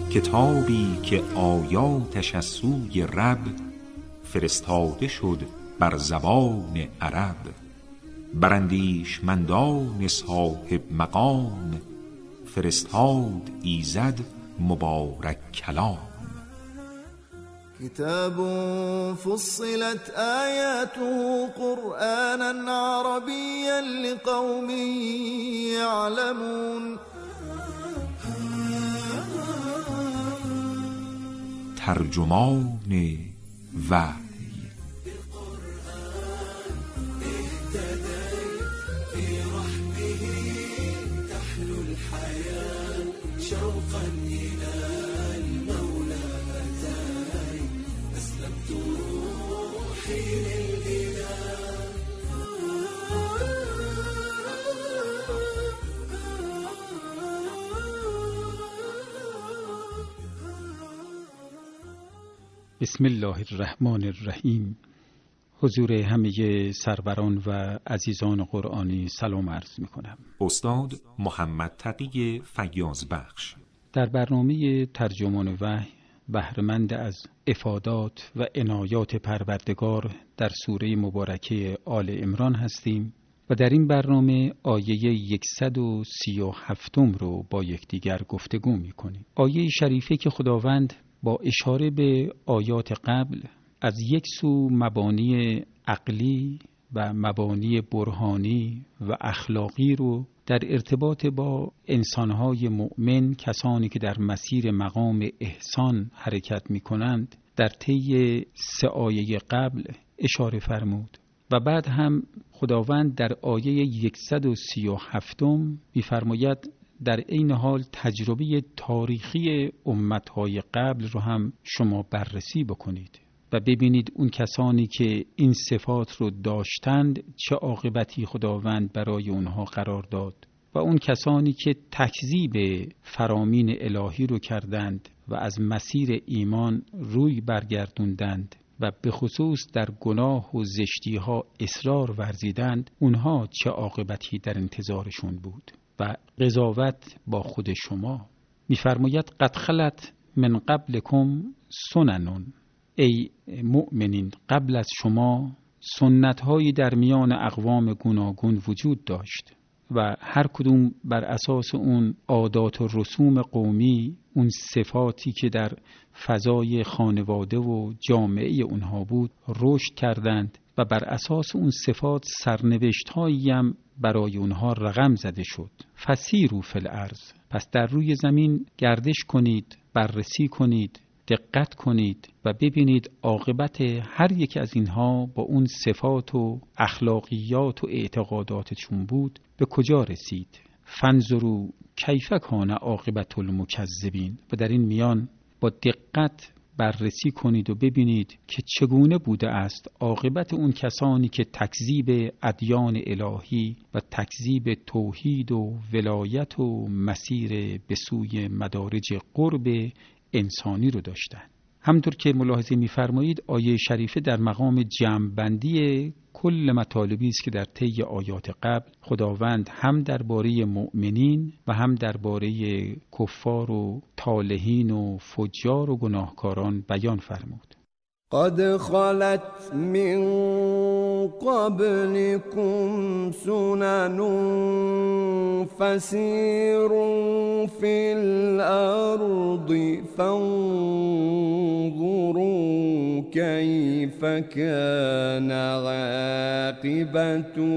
کتابی که آیاتش از سوی رب فرستاده شد بر زبان عرب، بر اندیشمندان صاحب مقام فرستاد ایزد مبارک کلام. كتاب فصلت آياته قرآنا عربيا لقوم يعلمون. ترجمان وحی. بسم الله الرحمن الرحیم. حضور همه سروران و عزیزان قرآنی سلام عرض می کنم. استاد محمد تقی فیاض بخش در برنامه ترجمان وحی بهره‌مند از افادات و عنایات پروردگار در سوره مبارکه آل عمران هستیم و در این برنامه آیه 137 رو با یکدیگر گفتگو می کنیم. آیه شریفه که خداوند با اشاره به آیات قبل از یک سو مبانی عقلی و مبانی برهانی و اخلاقی رو در ارتباط با انسانهای مؤمن، کسانی که در مسیر مقام احسان حرکت می کنند، در طی 3 آیه قبل اشاره فرمود و بعد هم خداوند در آیه 137 می فرماید در این حال تجربه تاریخی امتهای قبل رو هم شما بررسی بکنید و ببینید اون کسانی که این صفات رو داشتند چه عاقبتی خداوند برای اونها قرار داد و اون کسانی که تکذیب فرامین الهی رو کردند و از مسیر ایمان روی برگردوندند و به خصوص در گناه و زشتی ها اصرار ورزیدند، اونها چه عاقبتی در انتظارشون بود. و قضاوت با خود شما می‌فرماید قد خلت من قبلکم سنن، ای مؤمنین قبل از شما سنت‌هایی در میان اقوام گوناگون وجود داشت و هر کدوم بر اساس اون عادات و رسوم قومی، اون صفاتی که در فضای خانواده و جامعه اونها بود رشد کردند و بر اساس اون صفات سرنوشت‌هایی هم برای اونها رقم زده شد. فسیروا فی الارض، پس در روی زمین گردش کنید، بررسی کنید، دقت کنید و ببینید عاقبت هر یک از اینها با اون صفات و اخلاقیات و اعتقاداتشون بود به کجا رسید. فانظروا کیف کان عاقبت المکذبین، و در این میان با دقت بررسی کنید و ببینید که چگونه بوده است عاقبت اون کسانی که تکذیب ادیان الهی و تکذیب توحید و ولایت و مسیر به سوی مدارج قرب انسانی رو داشتند. همونطور که ملاحظه می‌فرمایید آیه شریفه در مقام جمع‌بندی کل مطالبی است که در طی آیات قبل خداوند هم درباره مؤمنین و هم درباره کفار و طالحین و فجار و گناهکاران بیان فرمود. قد خلت من قبلكم سنن فسيروا في الأرض فانظروا كيف كان عاقبة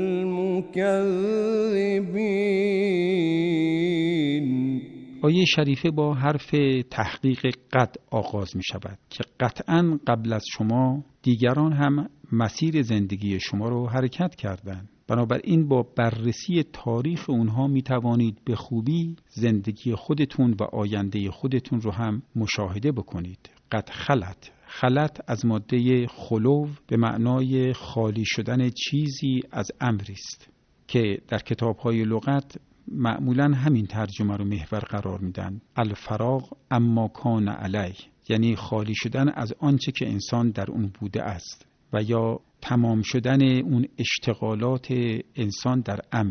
المكذبين. آیه شریفه با حرف تحقیق قد آغاز می شود که قطعاً قبل از شما دیگران هم مسیر زندگی شما رو حرکت کردند. بنابراین با بررسی تاریخ اونها می توانید به خوبی زندگی خودتون و آینده خودتون رو هم مشاهده بکنید. قد خلت از ماده خلو به معنای خالی شدن چیزی از امری است که در کتاب‌های لغت معمولاً همین ترجمه رو محور قرار میدن. الفراغ اما کان علیه، یعنی خالی شدن از آنچه که انسان در اون بوده است و یا تمام شدن اون اشتغالات انسان در امری.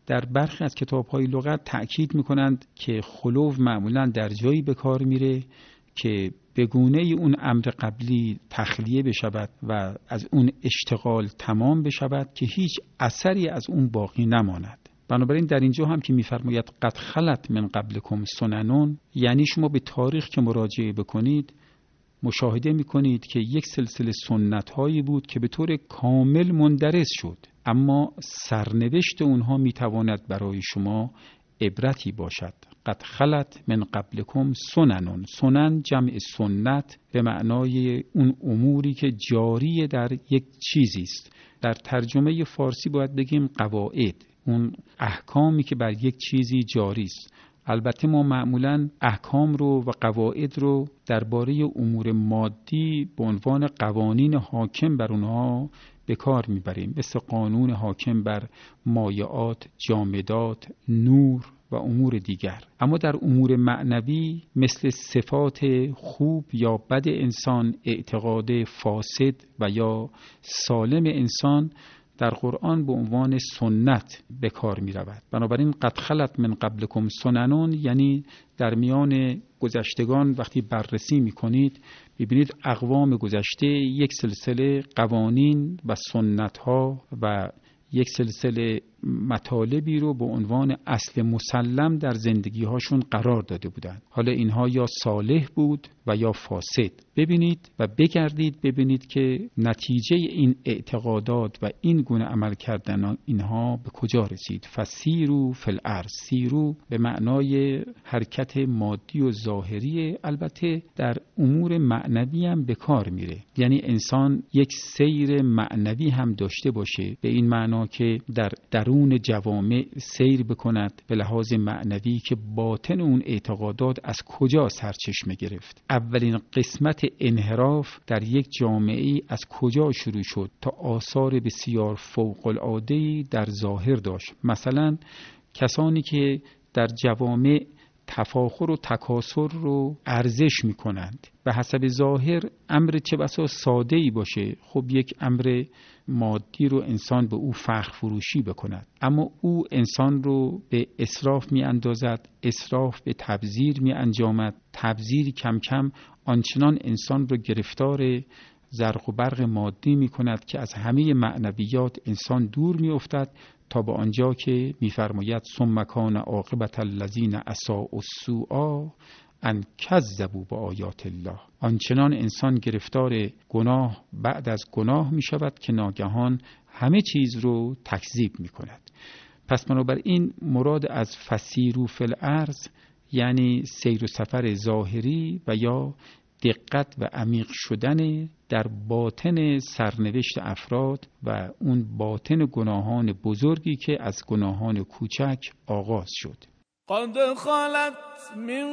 در برخی از کتاب‌های لغت تأکید می‌کنند که خلو معمولاً در جایی به کار میره که به گونه اون امر قبلی تخلیه بشود و از اون اشتغال تمام بشود که هیچ اثری از اون باقی نماند. بنابراین در اینجا هم که می‌فرماید قد خلت من قبلکم سنن، یعنی شما به تاریخ که مراجعه بکنید مشاهده می‌کنید که یک سلسله سنت‌هایی بود که به طور کامل مندرس شد، اما سرنوشت اونها می‌تواند برای شما عبرتی باشد. قد خلت من قبلکم سنن، سنن جمع سنت به معنای اون اموری که جاری در یک چیزی است. در ترجمه فارسی باید بگیم قواعد، اون احکامی که بر یک چیزی جاری است. البته ما معمولاً احکام رو و قواعد رو درباره امور مادی به عنوان قوانین حاکم بر اونها به کار میبریم، مثل قانون حاکم بر مایعات، جامدات، نور و امور دیگر. اما در امور معنوی مثل صفات خوب یا بد انسان، اعتقاد فاسد و یا سالم انسان، در قرآن به عنوان سنت به کار می رود. بنابراین قد خلت من قبلکم سنن، یعنی در میان گذشتگان وقتی بررسی می کنید ببینید اقوام گذشته یک سلسله قوانین و سنت ها و یک سلسله مطالبی رو به عنوان اصل مسلم در زندگی هاشون قرار داده بودند. حالا اینها یا صالح بود و یا فاسد. ببینید و بگردید ببینید که نتیجه این اعتقادات و این گونه عمل کردن اینها به کجا رسید. فسیرو فی الارض، سیرو به معنای حرکت مادی و ظاهری، البته در امور معنوی هم به کار میره. یعنی انسان یک سیر معنوی هم داشته باشه، به این معنا که در درون جوامع سیر بکند به لحاظ معنوی که باطن اون اعتقادات از کجا سرچشمه گرفت. اولین قسمت انحراف در یک جامعه از کجا شروع شد تا آثار بسیار فوق العاده‌ای در ظاهر داشت. مثلا کسانی که در جوامع تفاخر و تکاسر رو ارزش می کنند، به حسب ظاهر امر چه بسا ساده‌ای باشه، خب یک امر مادی رو انسان به او فخر فروشی بکند، اما او انسان رو به اسراف می اندازد، اسراف به تبذیر می انجامد، تبذیر کم کم آنچنان انسان رو گرفتار زرق و برق مادی می کند که از همه معنویات انسان دور می افتد تا به آنجا که می فرماید ثم کان عاقبة الذین اساءوا السوء ان کذبوا بآیات الله. آنچنان انسان گرفتار گناه بعد از گناه می شود که ناگهان همه چیز رو تکذیب می کند. پس بنابراین مراد از فسیرو فی الارض یعنی سیر و سفر ظاهری و یا دقت و عمیق شدن در باطن سرنوشت افراد و اون باطن گناهان بزرگی که از گناهان کوچک آغاز شد. قد خلت من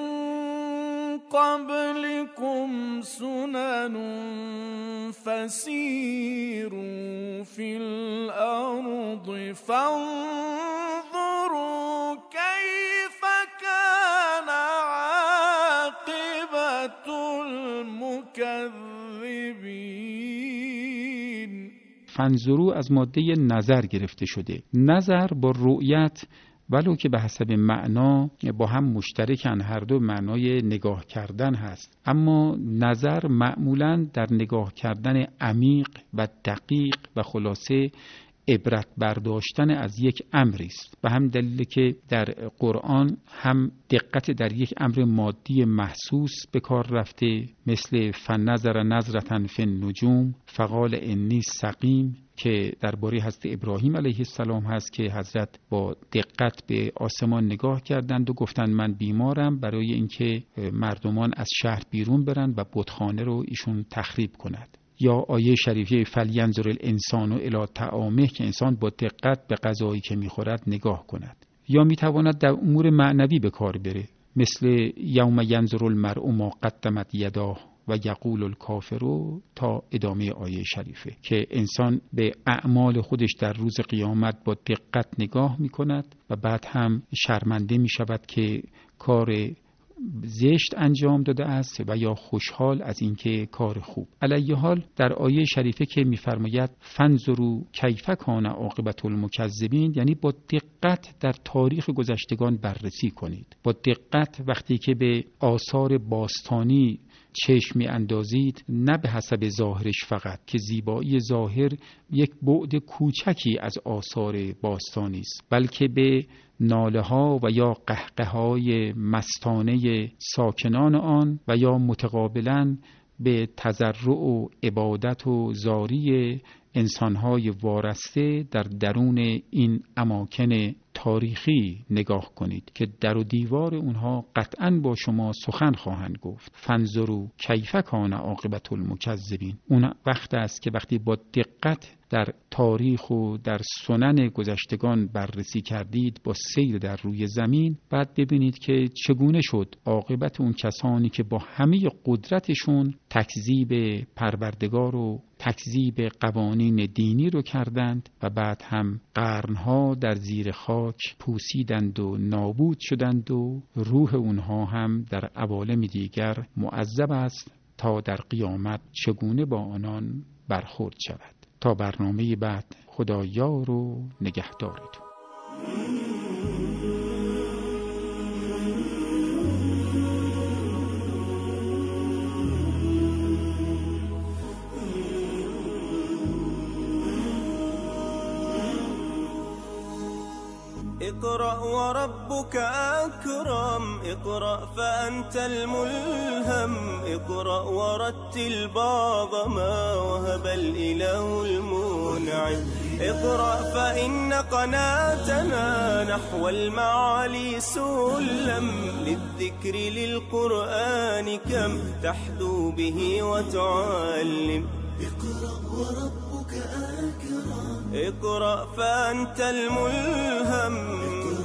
قبلكم سنن فسیروا فی الارض فانظروا کیف کان عاقبة المکذبین. فانظروا از ماده نظر گرفته شده. نظر با رؤیت ولو که به حسب معنا با هم مشترکن، هر دو معنای نگاه کردن هست، اما نظر معمولاً در نگاه کردن عمیق و دقیق و خلاصه عبرت برداشتن از یک امری است. و هم دلیل که در قرآن هم دقت در یک امر مادی محسوس به کار رفته، مثل فنظر نظرة فی النجوم فقال انی سقیم که درباره حضرت ابراهیم علیه السلام هست که حضرت با دقت به آسمان نگاه کردند و گفتند من بیمارم، برای اینکه مردمان از شهر بیرون برن و بتخانه رو ایشون تخریب کند. یا آیه شریفه فلینظر الانسان الی طعامه که انسان با دقت به غذایی که میخورد نگاه کند. یا میتواند در امور معنوی به کار بره، مثل یوم ینظر المرء ما قدمت یداه و یقول الکافر تا ادامه آیه شریفه که انسان به اعمال خودش در روز قیامت با دقت نگاه میکند و بعد هم شرمنده میشود که کار زشت انجام داده است و یا خوشحال از اینکه کار خوب. علیه حال در آیه شریفه که می‌فرماید فانظروا کیف کان عاقبة المکذبین، یعنی با دقت در تاریخ گذشتگان بررسی کنید. با دقت وقتی که به آثار باستانی چشم اندازید، نه به حسب ظاهرش فقط، که زیبایی ظاهر یک بعد کوچکی از آثار باستانی است، بلکه به ناله ها و یا قهقه های مستانه ساکنان آن و یا متقابلا به تضرع و عبادت و زاری انسانهای وارسته در درون این اماکن تاریخی نگاه کنید که در و دیوار اونها قطعاً با شما سخن خواهند گفت. فانظروا کیف کان عاقبة المکذبین. اون وقت است که وقتی با دقت در تاریخ و در سنن گذشتگان بررسی کردید با سیر در روی زمین، بعد ببینید که چگونه شد عاقبت اون کسانی که با همه قدرتشون تکذیب پروردگار و تکذیب قوانین دینی رو کردند و بعد هم قرنها در زیر خاک پوسیدند و نابود شدند و روح اونها هم در عوالم دیگر معذب است تا در قیامت چگونه با آنان برخورد شود. تا برنامه بعد، خدا یار و نگهدارتون. اقرأ وربك أكرم، اقرأ فأنت الملهم، اقرأ ورتل بعض ما وهب الإله المنعم، اقرأ فإن قناتنا نحو المعالي سلم، للذكر للقرآن كم تحدو به وتعلم، اقرأ وربك أكرم، اقرأ فأنت الملهم،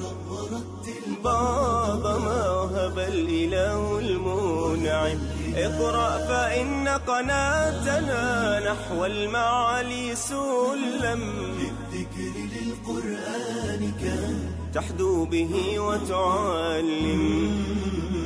بعض ما وهب الإله المنعم، اقرأ فإن قناتنا نحو المعالي سلم، للذكر للقرآن كم تحدو به وتعلم.